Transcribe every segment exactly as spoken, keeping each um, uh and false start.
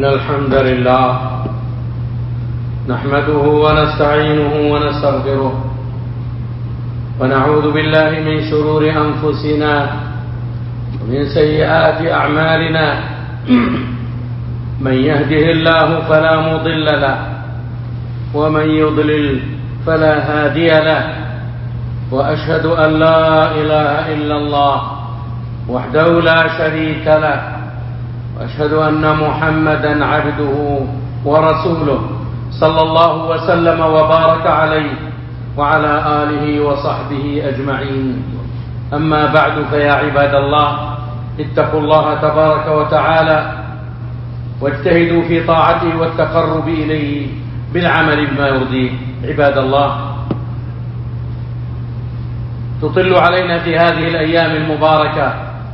إن الحمد لله نحمده ونستعينه ونستغفره ونعوذ بالله من شرور أنفسنا ومن سيئات أعمالنا من يهده الله فلا مضل له ومن يضلل فلا هادي له وأشهد أن لا إله إلا الله وحده لا شريك له وأشهد أن محمدا عبده ورسوله صلى الله وسلم وبارك عليه وعلى آله وصحبه أجمعين. أما بعد، فيا عباد الله اتقوا الله تبارك وتعالى واجتهدوا في طاعته والتقرب إليه بالعمل بما يرضيه. عباد الله، تطل علينا في هذه الأيام المباركة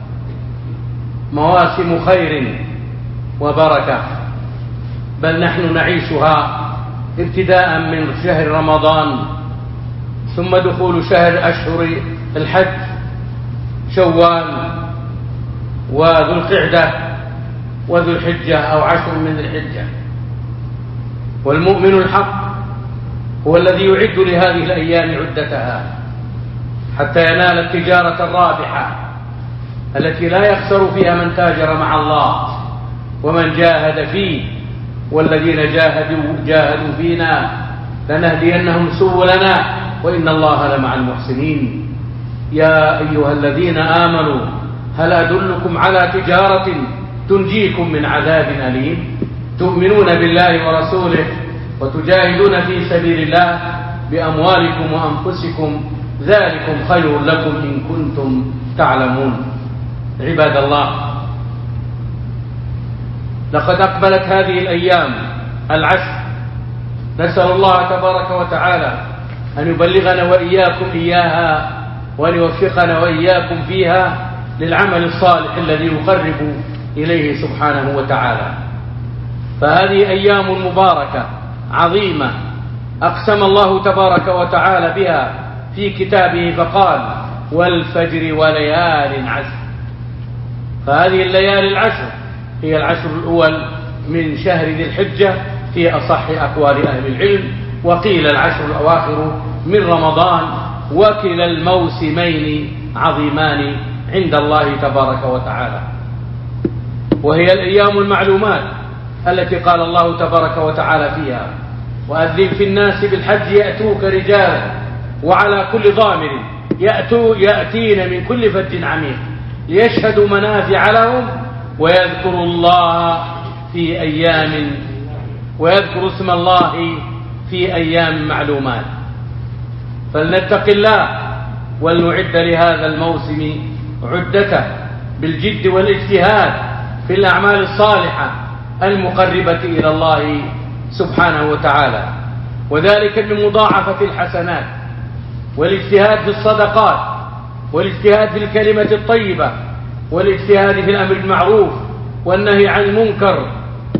مواسم خير وبركة، بل نحن نعيشها ابتداء من شهر رمضان، ثم دخول شهر أشهر الحج شوال وذو القعدة وذو الحجة أو عشر من الحجة. والمؤمن الحق هو الذي يعد لهذه الأيام عدتها حتى ينال التجارة الرابحة التي لا يخسر فيها من تاجر مع الله ومن جاهد فيه. والذين جاهدوا جاهدوا فينا لنهدينهم سبلنا وإن الله لمع المحسنين. يا أيها الذين آمنوا هل أدلكم على تجارة تنجيكم من عذاب أليم تؤمنون بالله ورسوله وتجاهدون في سبيل الله بأموالكم وأنفسكم ذلكم خير لكم إن كنتم تعلمون. عباد الله، لقد أقبلت هذه الأيام العشر، نسأل الله تبارك وتعالى أن يبلغنا وإياكم إياها وأن يوفقنا وإياكم فيها للعمل الصالح الذي يقرب إليه سبحانه وتعالى. فهذه أيام مباركة عظيمة أقسم الله تبارك وتعالى بها في كتابه فقال: والفجر وليال عشر. فهذه الليالي العشر هي العشر الأول من شهر ذي الحجة في أصح أقوال أهل العلم، وقيل العشر الأواخر من رمضان، وكلا الموسمين عظيمان عند الله تبارك وتعالى. وهي الأيام المعلومات التي قال الله تبارك وتعالى فيها: وأذن في الناس بالحج يأتوك رجالا وعلى كل ضامر يأتوا يأتين من كل فج عميق ليشهدوا منافع لهم ويذكروا الله في أيام ويذكروا اسم الله في أيام معلومات. فلنتق الله ولنعد لهذا الموسم عدته بالجد والاجتهاد في الأعمال الصالحة المقربة إلى الله سبحانه وتعالى، وذلك بمضاعفة الحسنات والاجتهاد في الصدقات والاجتهاد في الكلمة الطيبة والاجتهاد في الأمر بالمعروف والنهي عن المنكر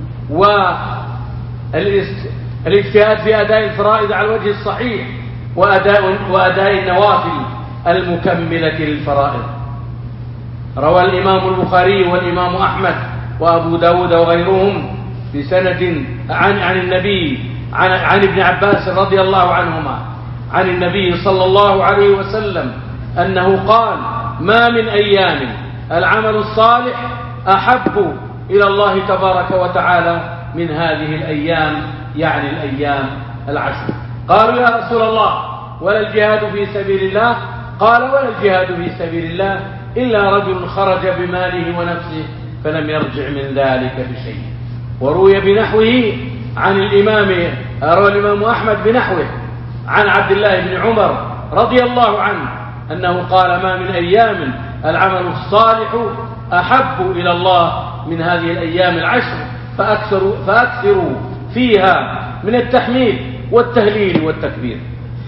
والاجتهاد في أداء الفرائض على الوجه الصحيح وأداء, وأداء النوافل المكملة للفرائض. روى الإمام البخاري والإمام أحمد وأبو داود وغيرهم بسند عن, عن النبي عن, عن ابن عباس رضي الله عنهما عن النبي صلى الله عليه وسلم أنه قال: ما من أيام العمل الصالح أحب إلى الله تبارك وتعالى من هذه الأيام، يعني الأيام العشر. قالوا: يا رسول الله، ولا الجهاد في سبيل الله؟ قال: ولا الجهاد في سبيل الله إلا رجل خرج بماله ونفسه فلم يرجع من ذلك بشيء. وروي بنحوه عن الإمام روى الإمام أحمد بنحوه عن عبد الله بن عمر رضي الله عنه أنه قال: ما من أيام العمل الصالح أحب إلى الله من هذه الأيام العشر فأكثروا, فأكثروا فيها من التحميد والتهليل والتكبير.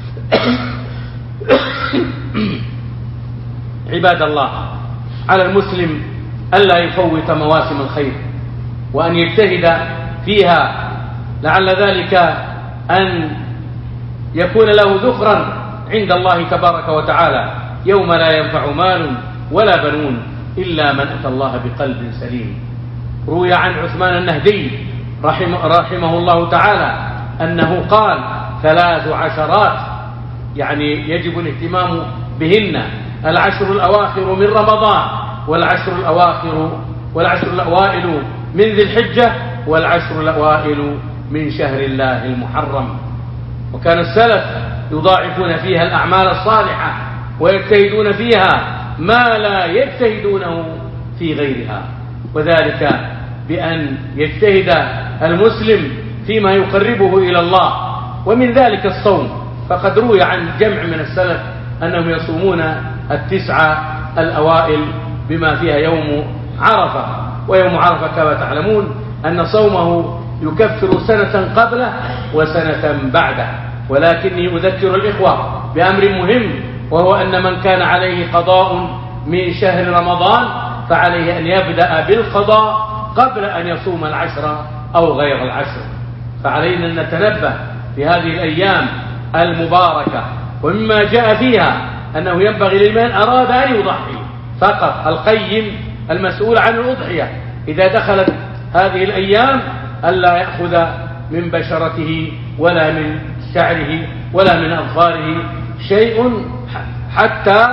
عباد الله، على المسلم ألا يفوت مواسم الخير وأن يجتهد فيها، لعل ذلك أن يكون له ذخرا عند الله تبارك وتعالى يوم لا ينفع مال ولا بنون إلا من أتى الله بقلب سليم. روي عن عثمان النهدي رحمه, رحمه الله تعالى أنه قال ثلاث عشرات يعني يجب الاهتمام بهن: العشر الأواخر من رمضان، والعشر الأواخر والعشر الأوائل من ذي الحجة، والعشر الأوائل من شهر الله المحرم. وكان السلف يضاعفون فيها الأعمال الصالحة ويجتهدون فيها ما لا يجتهدونه في غيرها، وذلك بأن يجتهد المسلم فيما يقربه إلى الله، ومن ذلك الصوم. فقد روي عن جمع من السلف أنهم يصومون التسعة الأوائل بما فيها يوم عرفة. ويوم عرفة كما تعلمون أن صومه يكفر سنة قبله وسنة بعده. ولكني أذكر الإخوة بأمر مهم، وهو أن من كان عليه قضاء من شهر رمضان فعليه أن يبدأ بالقضاء قبل أن يصوم العشر أو غير العشر. فعلينا أن نتنبه في هذه الأيام المباركة. ومما جاء فيها أنه ينبغي لمن أراد أن يضحي فقط القيم المسؤول عن الأضحية إذا دخلت هذه الأيام ألا يأخذ من بشرته ولا من شعره ولا من أظفاره شيء حتى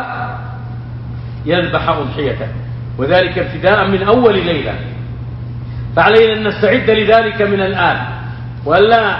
يذبح أضحيته، وذلك ابتداء من أول ليلة. فعلينا أن نستعد لذلك من الآن، ولا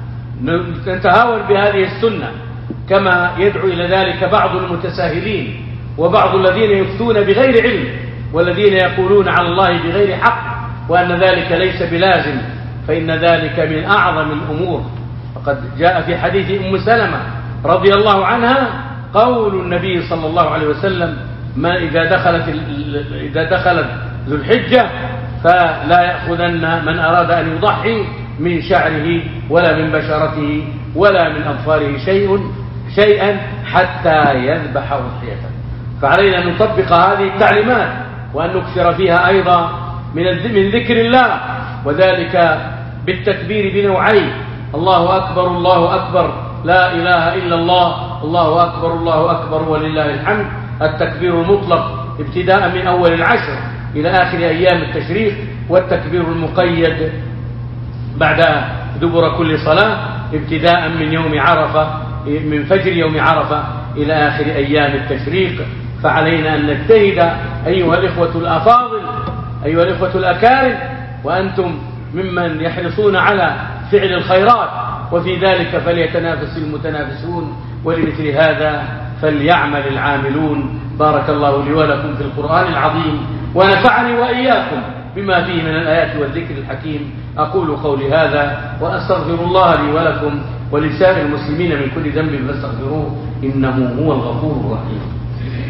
نتهاون بهذه السنة كما يدعو إلى ذلك بعض المتساهلين وبعض الذين يفتون بغير علم، والذين يقولون على الله بغير حق، وأن ذلك ليس بلازم، فإن ذلك من أعظم الأمور. فقد جاء في حديث أم سلمة رضي الله عنها قول النبي صلى الله عليه وسلم: ما إذا دخلت إذا دخلت ذو الحجة فلا يأخذن من أراد أن يضحي من شعره ولا من بشرته ولا من أظفاره شيء شيئا حتى يذبح أضحيته. فعلينا أن نطبق هذه التعليمات وأن نكثر فيها أيضا من من ذكر الله، وذلك بالتكبير بنوعين: الله أكبر الله أكبر، لا إله إلا الله، الله أكبر الله أكبر ولله الحمد. التكبير المطلق ابتداء من أول العشر إلى آخر أيام التشريق، والتكبير المقيد بعد دبر كل صلاة ابتداء من يوم عرفة من فجر يوم عرفة إلى آخر أيام التشريق. فعلينا أن نجتهد أيها الإخوة الأفاضل، أيها الإخوة الأكارم، وأنتم ممن يحرصون على فعل الخيرات، وفي ذلك فليتنافس المتنافسون، ولمثل هذا فليعمل العاملون. بارك الله لي ولكم في القرآن العظيم، ونفعني وإياكم بما فيه من الآيات والذكر الحكيم. أقول قولي هذا وأستغفر الله لي ولكم ولسائر المسلمين من كل ذنب فاستغفروه إنه هو الغفور الرحيم.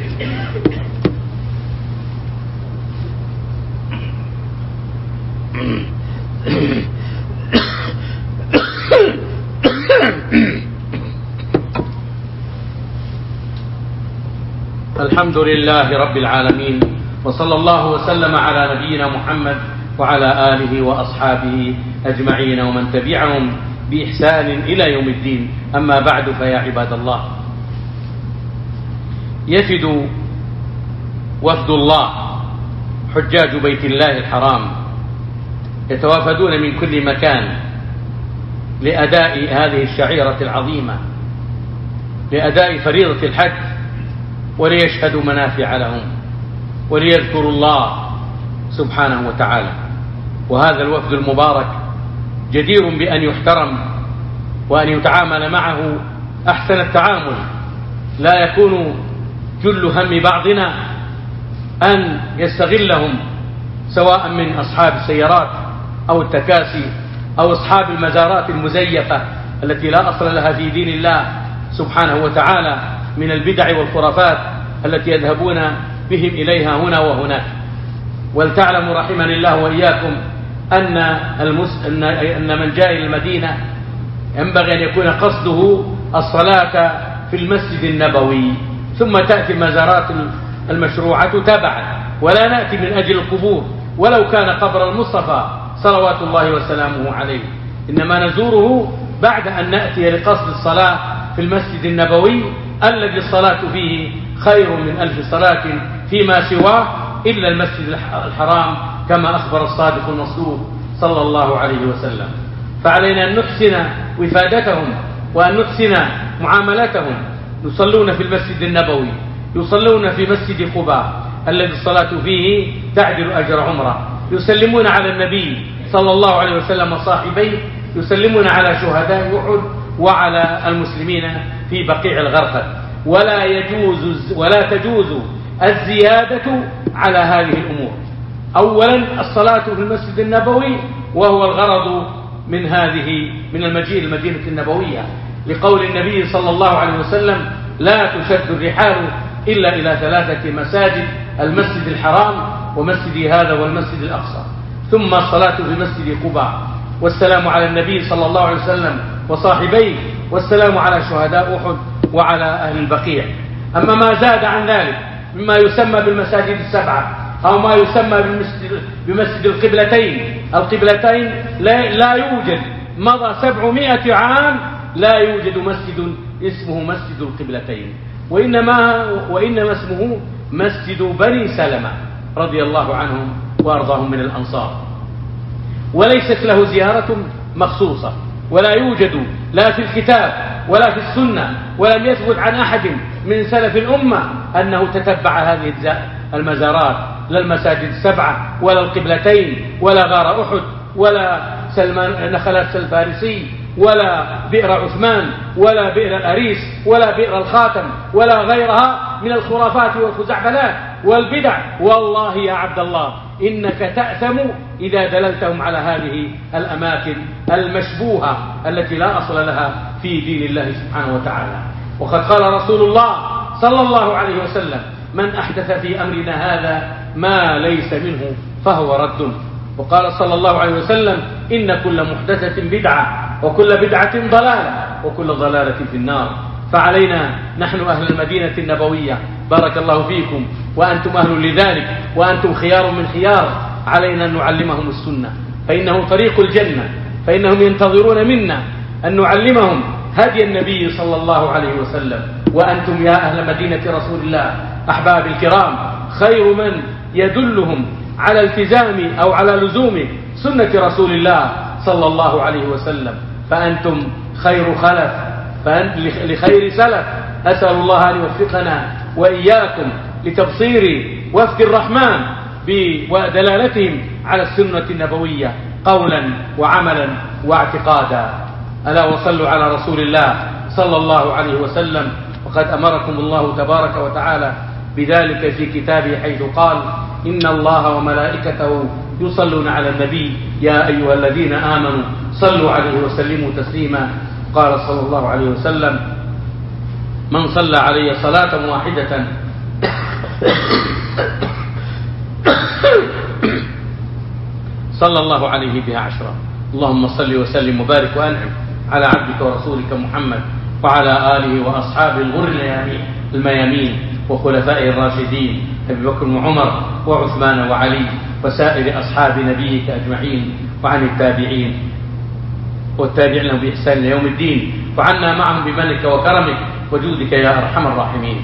الحمد لله رب العالمين، وصلى الله وسلم على نبينا محمد وعلى آله وأصحابه أجمعين ومن تبعهم بإحسان إلى يوم الدين. أما بعد، فيا عباد الله، يفد وفد الله حجاج بيت الله الحرام يتوافدون من كل مكان لأداء هذه الشعيرة العظيمة، لأداء فريضة الحج، وليشهدوا منافع لهم وليذكروا الله سبحانه وتعالى. وهذا الوفد المبارك جدير بأن يحترم وأن يتعامل معه أحسن التعامل. لا يكون جل هم بعضنا أن يستغلهم، سواء من أصحاب السيارات أو التكاسي أو أصحاب المزارات المزيفة التي لا أصل لها في دين الله سبحانه وتعالى من البدع والخرافات التي يذهبون بهم إليها هنا وهناك. ولتعلموا رحمني الله وإياكم أن, المس... أن... أن من جاء إلى المدينة ينبغي أن يكون قصده الصلاة في المسجد النبوي، ثم تأتي المزارات المشروعة تبعا، ولا نأتي من أجل القبور ولو كان قبر المصطفى صلوات الله وسلامه عليه، إنما نزوره بعد أن نأتي لقصد الصلاة في المسجد النبوي الذي الصلاة فيه خير من ألف صلاة فيما سواه إلا المسجد الحرام كما أخبر الصادق المصدوق صلى الله عليه وسلم. فعلينا أن نحسن وفادتهم وأن نحسن معاملتهم. يصلون في المسجد النبوي، يصلون في مسجد قباء الذي الصلاة فيه تعدل أجر عمره، يسلمون على النبي صلى الله عليه وسلم وصاحبيه، يسلمون على شهداء أحد وعلى المسلمين في بقيع الغرقد. ولا يجوز ولا تجوز الزيادة على هذه الأمور. أولا الصلاة في المسجد النبوي، وهو الغرض من هذه من المجيء المدينة النبوية، لقول النبي صلى الله عليه وسلم: لا تشد الرحال إلا إلى ثلاثة مساجد: المسجد الحرام ومسجد هذا والمسجد الأقصى. ثم الصلاة في مسجد قباء، والسلام على النبي صلى الله عليه وسلم وصاحبيه، والسلام على شهداء أحد وعلى أهل البقيع. أما ما زاد عن ذلك مما يسمى بالمساجد السبعة أو ما يسمى بمسجد, بمسجد القبلتين القبلتين لا, لا يوجد، مضى سبعمائة عام لا يوجد مسجد اسمه مسجد القبلتين، وإنما, وإنما اسمه مسجد بني سلمة رضي الله عنهم وأرضاهم من الأنصار. وليست له زيارة مخصوصة، ولا يوجد لا في الكتاب ولا في السنة، ولم يثبت عن أحد من سلف الأمة أنه تتبع هذه المزارات، لا المساجد السبعة ولا القبلتين ولا غار أحد ولا سلمان نخلات الفارسي ولا بئر عثمان ولا بئر الأريس ولا بئر الخاتم ولا غيرها من الخرافات والخزعبلات والبدع. والله يا عبد الله إنك تأثم إذا دللتهم على هذه الأماكن المشبوهة التي لا أصل لها في دين الله سبحانه وتعالى. وقد قال رسول الله صلى الله عليه وسلم: من أحدث في أمرنا هذا ما ليس منه فهو رد. وقال صلى الله عليه وسلم: إن كل محدثة بدعة وكل بدعة ضلالة وكل ضلالة في النار. فعلينا نحن أهل المدينة النبوية، بارك الله فيكم وأنتم أهل لذلك وأنتم خيار من خيار، علينا أن نعلمهم السنة، فإنه طريق الجنة، فإنهم ينتظرون منا أن نعلمهم هدي النبي صلى الله عليه وسلم. وأنتم يا أهل مدينة رسول الله أحباب الكرام خير من يدلهم على التزام أو على لزوم سنة رسول الله صلى الله عليه وسلم. فأنتم خير خلف لخير سلف. أسأل الله أن يوفقنا وإياكم لتبصير وفد الرحمن ودلالتهم على السنة النبوية قولا وعملا واعتقادا. ألا وصلوا على رسول الله صلى الله عليه وسلم. وقد أمركم الله تبارك وتعالى بذلك في كتابه حيث قال: إن الله وملائكته يصلون على النبي يا أيها الذين آمنوا صلوا عليه وسلموا تسليما. قال صلى الله عليه وسلم: من صلى علي صلاة واحدة صلى الله عليه بها عشرا. اللهم صل وسلم وبارك وأنعم على عبدك ورسولك محمد وعلى آله وأصحابه الغر الميامين وخلفائه الراشدين أبي بكر وعمر وعثمان وعلي وسائر أصحاب نبيك أجمعين، وعن التابعين والتابعين لهم بإحسان ليوم الدين، وعنا معهم بمنك وكرمك وجودك يا أرحم الراحمين.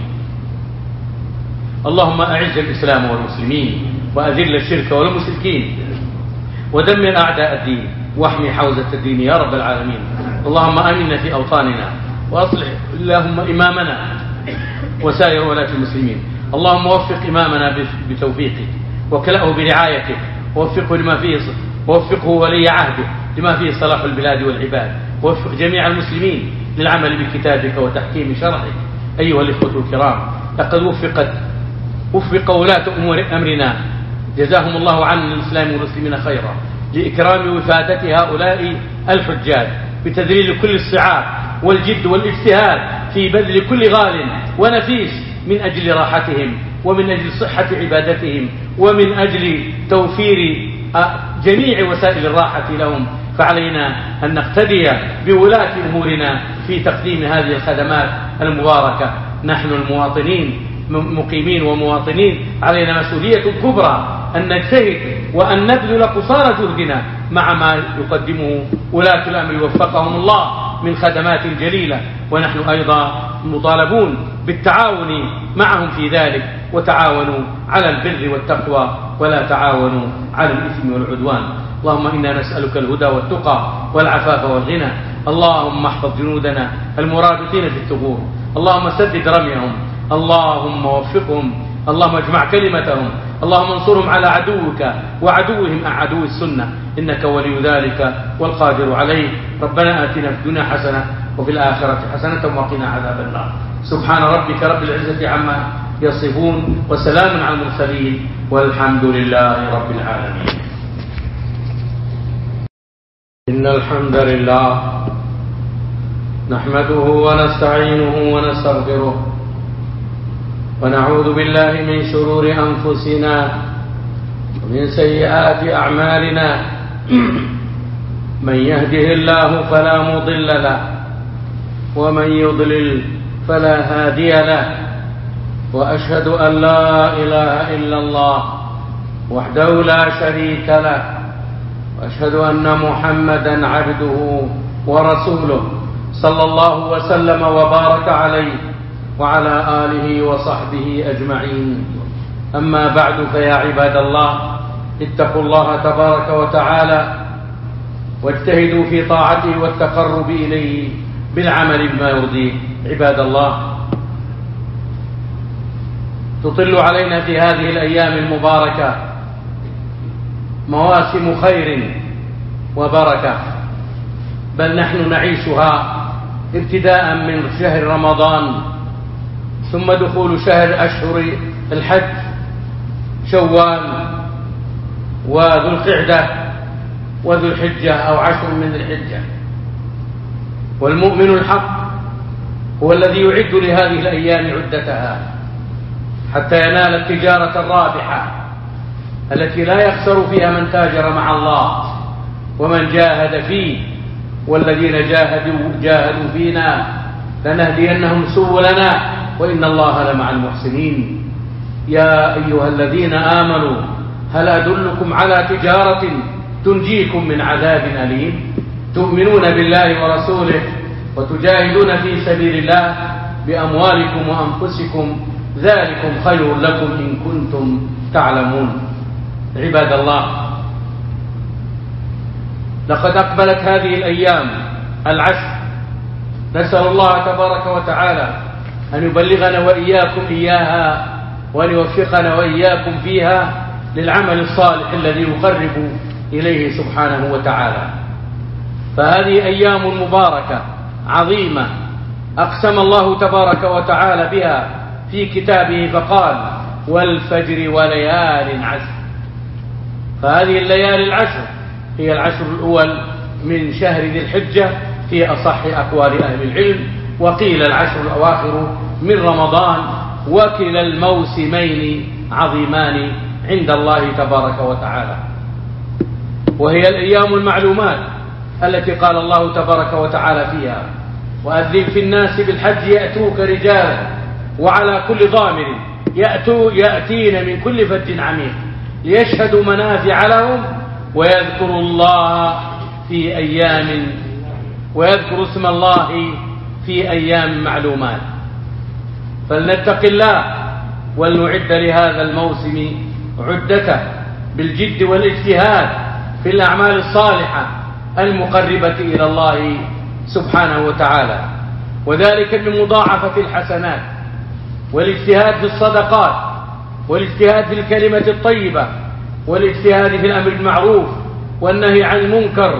اللهم أعز الإسلام والمسلمين وأذل الشرك والمشركين ودمر أعداء الدين واحمي حوزة الدين يا رب العالمين. اللهم آمنا في أوطاننا وأصلح اللهم إمامنا وسائر ولاة المسلمين. اللهم وفق إمامنا بتوفيقك وكلأه برعايتك، ووفقه لما فيه ووفقه ولي عهده لما فيه صلاح البلاد والعباد، ووفق جميع المسلمين للعمل بكتابك وتحكيم شرعك. أيها الإخوة الكرام، لقد وفقت وفق ولاة أمور أمرنا جزاهم الله عن الإسلام والمسلمين خيرا لإكرام وفادة هؤلاء الحجاج بتذليل كل الصعاب والجد والاجتهاد في بذل كل غال ونفيس من أجل راحتهم ومن أجل صحة عبادتهم ومن أجل توفير جميع وسائل الراحة لهم. فعلينا أن نقتدي بولاة أمورنا في تقديم هذه الخدمات المباركة. نحن المواطنين مقيمين ومواطنين علينا مسؤولية كبرى أن نجتهد وأن نبذل قصارى جهدنا مع ما يقدمه ولاة الأمر وفقهم الله من خدمات جليلة. ونحن أيضا مطالبون بالتعاون معهم في ذلك، وتعاونوا على البر والتقوى ولا تعاونوا على الإثم والعدوان. اللهم إنا نسألك الهدى والتقى والعفاف والغنى. اللهم احفظ جنودنا المرابطين في الثغور، اللهم سدد رميهم، اللهم وفقهم، اللهم اجمع كلمتهم، اللهم انصرهم على عدوك وعدوهم عدو السنة، إنك ولي ذلك والقادر عليه. ربنا آتنا في الدنيا حسنة وفي الآخرة حسنة وقنا عذاب النار. سبحان ربك رب العزة عما يصفون وسلام على المرسلين والحمد لله رب العالمين. إن الحمد لله نحمده ونستعينه ونستغفره ونعوذ بالله من شرور أنفسنا ومن سيئات أعمالنا. من يهده الله فلا مضل له ومن يضلل فلا هادي له، وأشهد أن لا إله إلا الله وحده لا شريك له، وأشهد أن محمدا عبده ورسوله صلى الله وسلم وبارك عليه وعلى آله وصحبه أجمعين. أما بعد، فيا عباد الله اتقوا الله تبارك وتعالى واجتهدوا في طاعته والتقرب إليه بالعمل بما يرضيه. عباد الله، تطل علينا في هذه الأيام المباركة مواسم خير وبركة، بل نحن نعيشها ابتداء من شهر رمضان، ثم دخول شهر أشهر الحج شوال وذو القعدة وذو الحجة أو عشر من الحجة. والمؤمن الحق هو الذي يعد لهذه الأيام عدتها حتى ينال التجارة الرابحة التي لا يخسر فيها من تاجر مع الله ومن جاهد فيه. والذين جاهدوا جاهدوا فينا لنهدينهم سبلنا وإن الله لمع المحسنين. يا أيها الذين آمنوا هل أدلكم على تجارة تنجيكم من عذاب أليم؟ تؤمنون بالله ورسوله وتجاهدون في سبيل الله بأموالكم وأنفسكم، ذلكم خير لكم إن كنتم تعلمون. عباد الله، لقد أقبلت هذه الأيام العشر، نسأل الله تبارك وتعالى أن يبلغنا وإياكم إياها وأن يوفقنا وإياكم فيها للعمل الصالح الذي يقرب إليه سبحانه وتعالى. فهذه أيام مباركة عظيمة أقسم الله تبارك وتعالى بها في كتابه فقال: والفجر وليال عشر. فهذه الليالي العشر هي العشر الأول من شهر ذي الحجة في أصح أقوال أهل العلم، وقيل العشر الأواخر من رمضان، وكلا الموسمين عظيمان عند الله تبارك وتعالى. وهي الأيام المعلومات التي قال الله تبارك وتعالى فيها: وأذن في الناس بالحج يأتوك رجالا وعلى كل ضامر يأتوا يأتين من كل فج عميق ليشهدوا منافع لهم ويذكروا الله في أيام ويذكروا اسم الله في أيام معلومات. فلنتق الله ولنعد لهذا الموسم عدته بالجد والاجتهاد في الأعمال الصالحة المقربة إلى الله سبحانه وتعالى، وذلك بمضاعفة الحسنات والاجتهاد في الصدقات والاجتهاد في الكلمة الطيبة والاجتهاد في الأمر بالمعروف والنهي عن المنكر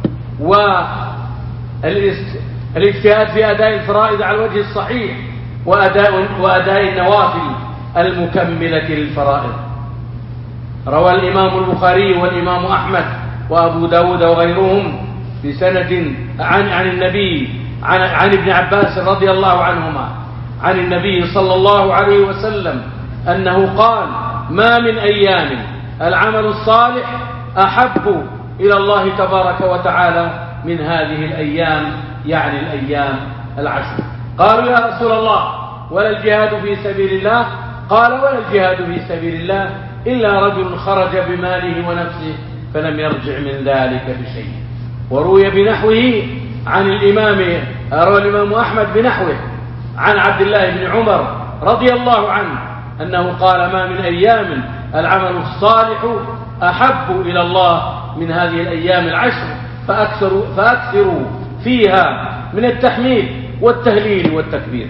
والاجتهاد في أداء الفرائض على الوجه الصحيح وأداء, وأداء النوافل المكملة للفرائض. روى الإمام البخاري والإمام أحمد وأبو داود وغيرهم بسند عن, عن النبي عن, عن ابن عباس رضي الله عنهما عن النبي صلى الله عليه وسلم أنه قال: ما من أيام العمل الصالح أحب إلى الله تبارك وتعالى من هذه الأيام، يعني الأيام العشر. قالوا: يا رسول الله، ولا الجهاد في سبيل الله؟ قال: ولا الجهاد في سبيل الله إلا رجل خرج بماله ونفسه فلم يرجع من ذلك بشيء. وروي بنحوه عن الإمام روى الإمام أحمد بنحوه عن عبد الله بن عمر رضي الله عنه أنه قال: ما من أيام العمل الصالح أحب إلى الله من هذه الأيام العشر فأكثروا, فأكثروا فيها من التحميد والتهليل والتكبير.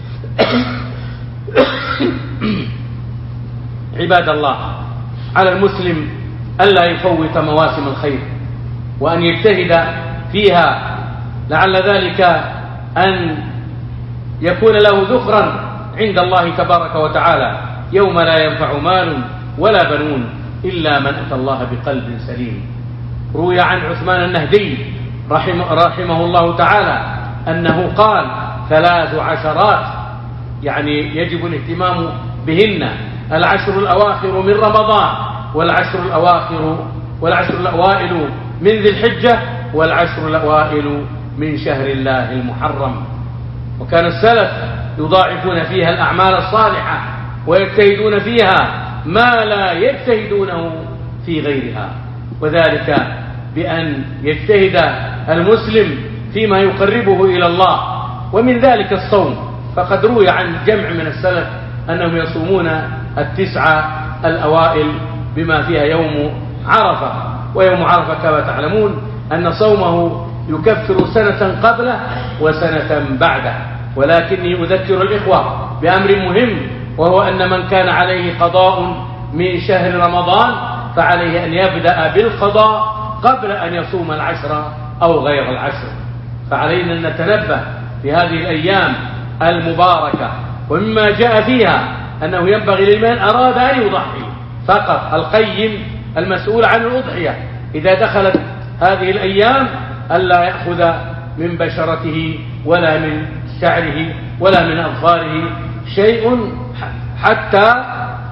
عباد الله، على المسلم ألا يفوت مواسم الخير وأن يجتهد فيها، لعل ذلك أن يكون له ذخرا عند الله تبارك وتعالى يوم لا ينفع مال ولا بنون إلا من أتى الله بقلب سليم. روي عن عثمان النهدي رحمه, رحمه الله تعالى أنه قال: ثلاث عشرات، يعني يجب الاهتمام بهن: العشر الأواخر من رمضان، والعشر الأواخر والعشر الأوائل من ذي الحجة، والعشر الأوائل من شهر الله المحرم. وكان السلف يضاعفون فيها الأعمال الصالحة ويجتهدون فيها ما لا يجتهدونه في غيرها، وذلك بأن يجتهد المسلم فيما يقربه إلى الله، ومن ذلك الصوم. فقد روي عن جمع من السلف أنهم يصومون التسعة الأوائل بما فيها يوم عرفة. ويوم عرفة كما تعلمون أن صومه يكفر سنة قبله وسنة بعده. ولكني أذكر الإخوة بأمر مهم، وهو أن من كان عليه قضاء من شهر رمضان فعليه أن يبدأ بالقضاء قبل أن يصوم العشر أو غير العشر. فعلينا أن نتنبه في هذه الأيام المباركة. ومما جاء فيها أنه ينبغي لمن أراد أن يضحي فقط القيم المسؤول عن الأضحية إذا دخلت هذه الأيام ألا يأخذ من بشرته ولا من شعره ولا من أظفاره شيء حتى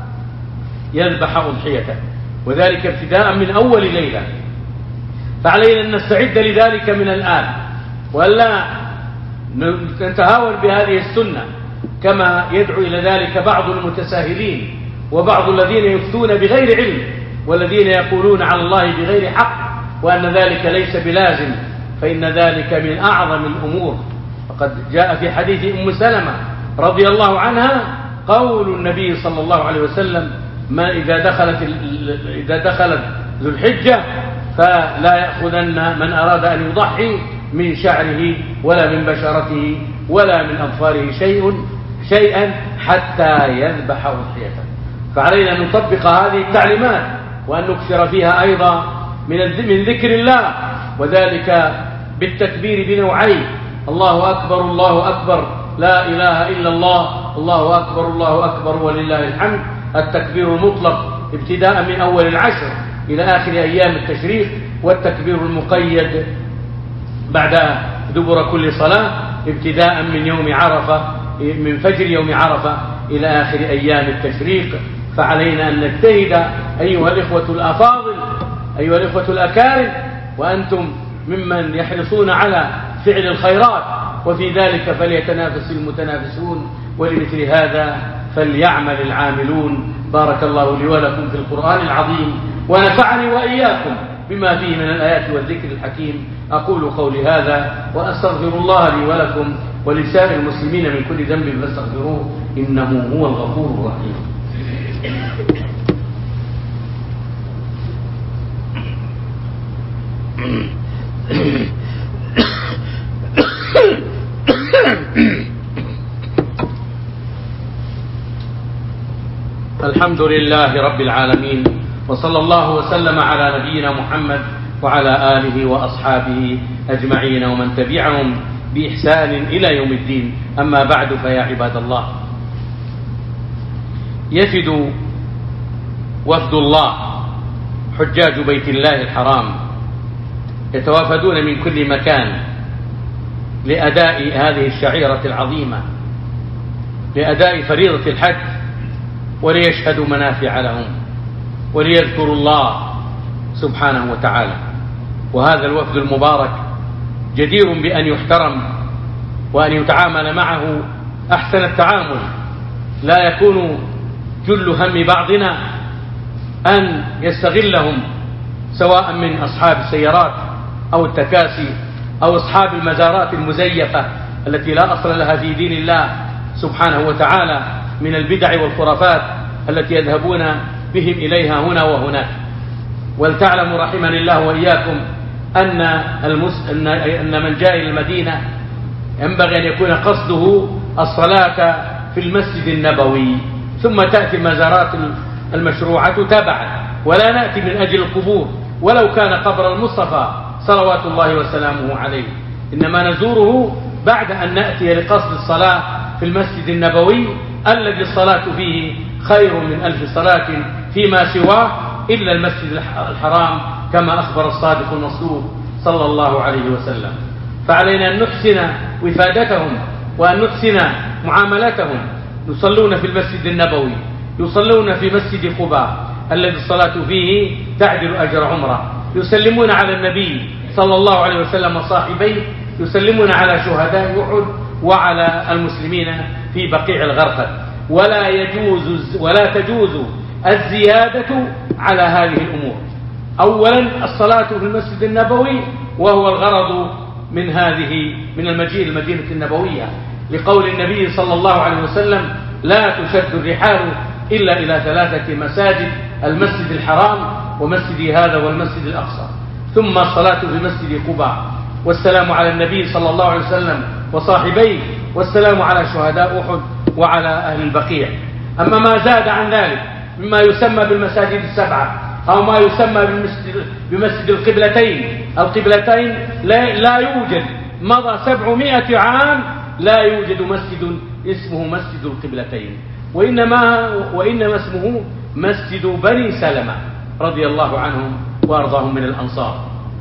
يذبح أضحيته، وذلك ابتداء من أول ليلة. فعلينا أن نستعد لذلك من الآن، ولا نتهاون بهذه السنة كما يدعو إلى ذلك بعض المتساهلين وبعض الذين يفتون بغير علم والذين يقولون على الله بغير حق، وأن ذلك ليس بلازم، فإن ذلك من أعظم الأمور. فقد جاء في حديث أم سلمة رضي الله عنها قول النبي صلى الله عليه وسلم: ما إذا دخلت إذا دخلت ذو الحجة فلا يأخذن من أراد أن يضحي من شعره ولا من بشرته ولا من أظفاره شيء شيئا حتى يذبح أضحيته. فعلينا أن نطبق هذه التعليمات وأن نكثر فيها أيضا من من ذكر الله، وذلك بالتكبير بنوعين: الله أكبر الله أكبر، لا إله إلا الله، الله أكبر الله أكبر ولله الحمد. التكبير المطلق ابتداء من أول العشر إلى آخر أيام التشريق، والتكبير المقيد بعد دبر كل صلاة ابتداء من يوم عرفة من فجر يوم عرفة إلى آخر أيام التشريق. فعلينا أن نجتهد أيها الإخوة الأفاضل، أيها الإخوة الأكارم، وأنتم ممن يحرصون على فعل الخيرات، وفي ذلك فليتنافس المتنافسون، ولمثل هذا فليعمل العاملون. بارك الله لي ولكم في القرآن العظيم، ونفعني وإياكم بما فيه من الآيات والذكر الحكيم. أقول قولي هذا وأستغفر الله لي ولكم ولسائر المسلمين من كل ذنب فاستغفروه إنه هو الغفور الرحيم. الحمد لله رب العالمين، وصلى الله وسلم على نبينا محمد وعلى آله وأصحابه أجمعين ومن تبعهم بإحسان إلى يوم الدين. أما بعد، فيا عباد الله، يفد وفد الله حجاج بيت الله الحرام يتوافدون من كل مكان لأداء هذه الشعيرة العظيمة، لأداء فريضة الحج، وليشهدوا منافع لهم وليذكروا الله سبحانه وتعالى. وهذا الوفد المبارك جدير بأن يحترم وأن يتعامل معه أحسن التعامل. لا يكون جل هم بعضنا أن يستغلهم، سواء من أصحاب السيارات أو التكاسي أو أصحاب المزارات المزيفة التي لا أصل لها في دين الله سبحانه وتعالى من البدع والخرافات التي يذهبون بهم إليها هنا وهناك. ولتعلموا رحمني الله وإياكم أن, المس... أن من جاء إلى المدينة ينبغي أن يكون قصده الصلاة في المسجد النبوي، ثم تأتي المزارات المشروعة تبعا، ولا نأتي من أجل القبور ولو كان قبر المصطفى صلوات الله وسلامه عليه، إنما نزوره بعد أن نأتي لقصد الصلاة في المسجد النبوي الذي الصلاة فيه خير من ألف صلاة فيما سواه إلا المسجد الحرام، كما أخبر الصادق المصدوق صلى الله عليه وسلم. فعلينا أن نحسن وفادتهم وأن نحسن معاملتهم. يصلون في المسجد النبوي، يصلون في مسجد قباء الذي الصلاة فيه تعدل أجر عمره، يسلمون على النبي صلى الله عليه وسلم وصاحبيه، يسلمون على شهداء أحد وعلى المسلمين في بقيع الغرقد. ولا يجوز ولا تجوز الزيادة على هذه الأمور. أولا الصلاة في المسجد النبوي، وهو الغرض من هذه من المجيء المدينة النبوية، لقول النبي صلى الله عليه وسلم: لا تشد الرحال إلا إلى ثلاثة مساجد، المسجد الحرام ومسجد هذا والمسجد الأقصى. ثم الصلاة في مسجد قباء، والسلام على النبي صلى الله عليه وسلم وصاحبيه، والسلام على شهداء أحد وعلى أهل البقيع. أما ما زاد عن ذلك مما يسمى بالمساجد السبعة أو ما يسمى بمسجد, بمسجد القبلتين القبلتين لا, لا يوجد، مضى سبعمائة عام لا يوجد مسجد اسمه مسجد القبلتين، وإنما, وإنما اسمه مسجد بني سلمة رضي الله عنهم وأرضاهم من الأنصار،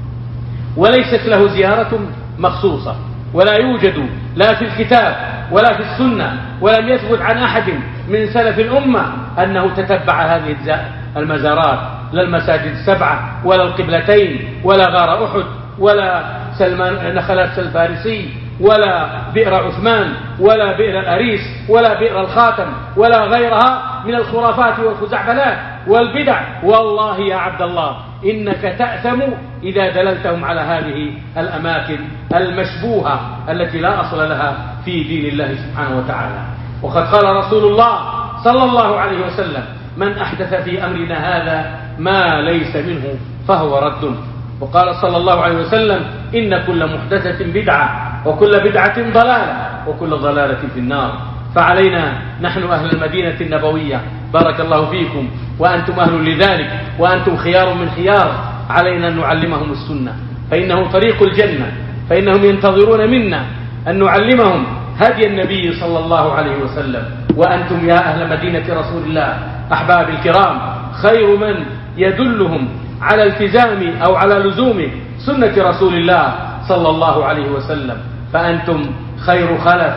وليست له زيارة مخصوصة، ولا يوجد لا في الكتاب ولا في السنة، ولم يثبت عن أحد من سلف الأمة أنه تتبع هذه المزارات، لا المساجد السبعة ولا القبلتين ولا غار أحد ولا سلمان نخلات الفارسي ولا بئر عثمان ولا بئر الأريس ولا بئر الخاتم ولا غيرها من الخرافات والخزعبلات والبدع. والله يا عبد الله إنك تأثم إذا دللتهم على هذه الأماكن المشبوهة التي لا أصل لها في دين الله سبحانه وتعالى. وقد قال رسول الله صلى الله عليه وسلم: من أحدث في أمرنا هذا ما ليس منه فهو رد. وقال صلى الله عليه وسلم: إن كل محدثة بدعة وكل بدعة ضلالة وكل ضلالة في النار. فعلينا نحن أهل المدينة النبوية بارك الله فيكم وأنتم أهل لذلك وأنتم خيار من خيار، علينا أن نعلمهم السنة فإنه طريق الجنة، فإنهم ينتظرون منا أن نعلمهم هدي النبي صلى الله عليه وسلم. وأنتم يا أهل مدينة رسول الله أحباب الكرام خير من يدلهم على التزام أو على لزوم سنة رسول الله صلى الله عليه وسلم، فأنتم خير خلف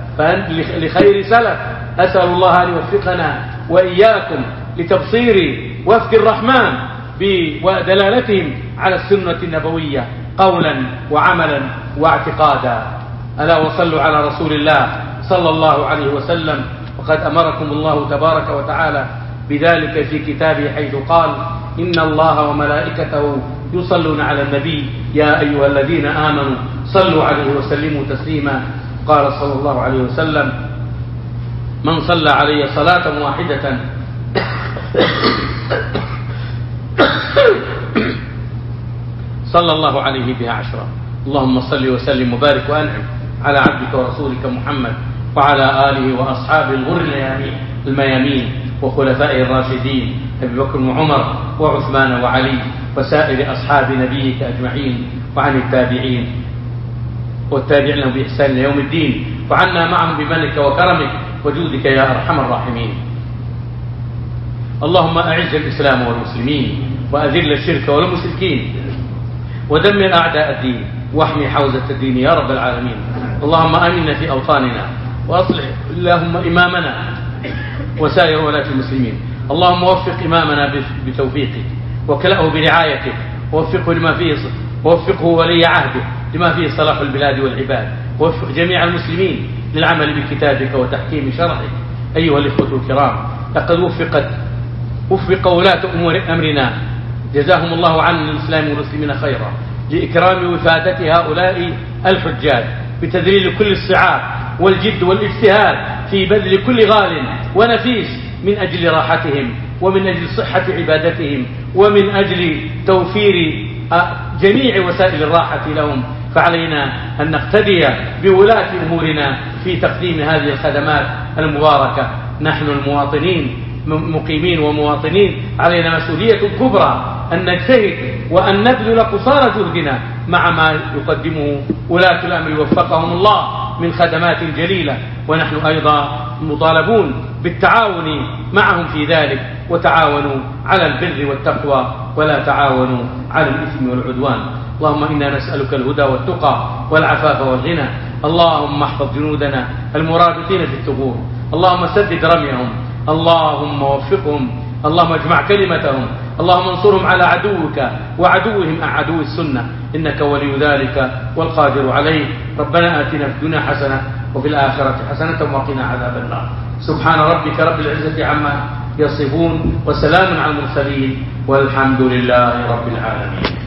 لخير سلف. أسأل الله أن يوفقنا وإياكم لتبصير وفد الرحمن ودلالتهم على السنة النبوية قولا وعملا واعتقادا. ألا وصلوا على رسول الله صلى الله عليه وسلم، وقد أمركم الله تبارك وتعالى بذلك في كتابه حيث قال: إن الله وملائكته يصلون على النبي يا أيها الذين آمنوا صلوا عليه وسلموا تسليما. قال صلى الله عليه وسلم: من صلى علي صلاة واحدة صلى الله عليه بها عشرا. اللهم صل وسلم وبارك وأنعم على عبدك ورسولك محمد وعلى آله وأصحابه الغر الميامين وخلفائه الراشدين أبي بكر وعمر وعثمان وعلي وسائر أصحاب نبيك أجمعين، وعن التابعين والتابعين لهم بإحسان يوم الدين، وعنا معهم بمنك وكرمك وجودك يا أرحم الراحمين. اللهم أعز الإسلام والمسلمين وأذل الشرك والمشركين ودمر أعداء الدين واحمي حوزة الدين يا رب العالمين. اللهم آمنا في أوطاننا وأصلح اللهم إمامنا وسائر ولاة المسلمين. اللهم وفق إمامنا بتوفيقك وكلأه برعايتك، ووفقه لما فيه ووفقه ولي عهده لما فيه صلاح البلاد والعباد، ووفق جميع المسلمين للعمل بكتابك وتحكيم شرعك. أيها الإخوة الكرام، لقد وفقت وفق ولاة أمور أمرنا جزاهم الله عن الإسلام والمسلمين خيرا لإكرام وفادة هؤلاء الحجاج بتذليل كل الصعاب والجد والاجتهاد في بذل كل غال ونفيس من أجل راحتهم ومن أجل صحة عبادتهم ومن أجل توفير جميع وسائل الراحة لهم. فعلينا أن نقتدي بولاة أمورنا في تقديم هذه الخدمات المباركة. نحن المواطنين مقيمين ومواطنين علينا مسؤولية كبرى أن نجتهد وأن نبذل قصارى جهدنا مع ما يقدمه ولاة الأمر وفقهم الله من خدمات جليلة، ونحن أيضا مطالبون بالتعاون معهم في ذلك. وتعاونوا على البر والتقوى ولا تعاونوا على الإثم والعدوان. اللهم إنا نسألك الهدى والتقى والعفاف والغنى. اللهم احفظ جنودنا المرابطين في الثغور، اللهم سدد رميهم، اللهم وفقهم، اللهم اجمع كلمتهم، اللهم انصرهم على عدوك وعدوهم عدو السنة، إنك ولي ذلك والقادر عليه. ربنا آتنا في الدنيا حسنة وفي الآخرة حسنة وقنا عذاب النار. سبحان ربك رب العزة عما يصفون وسلام على المرسلين والحمد لله رب العالمين.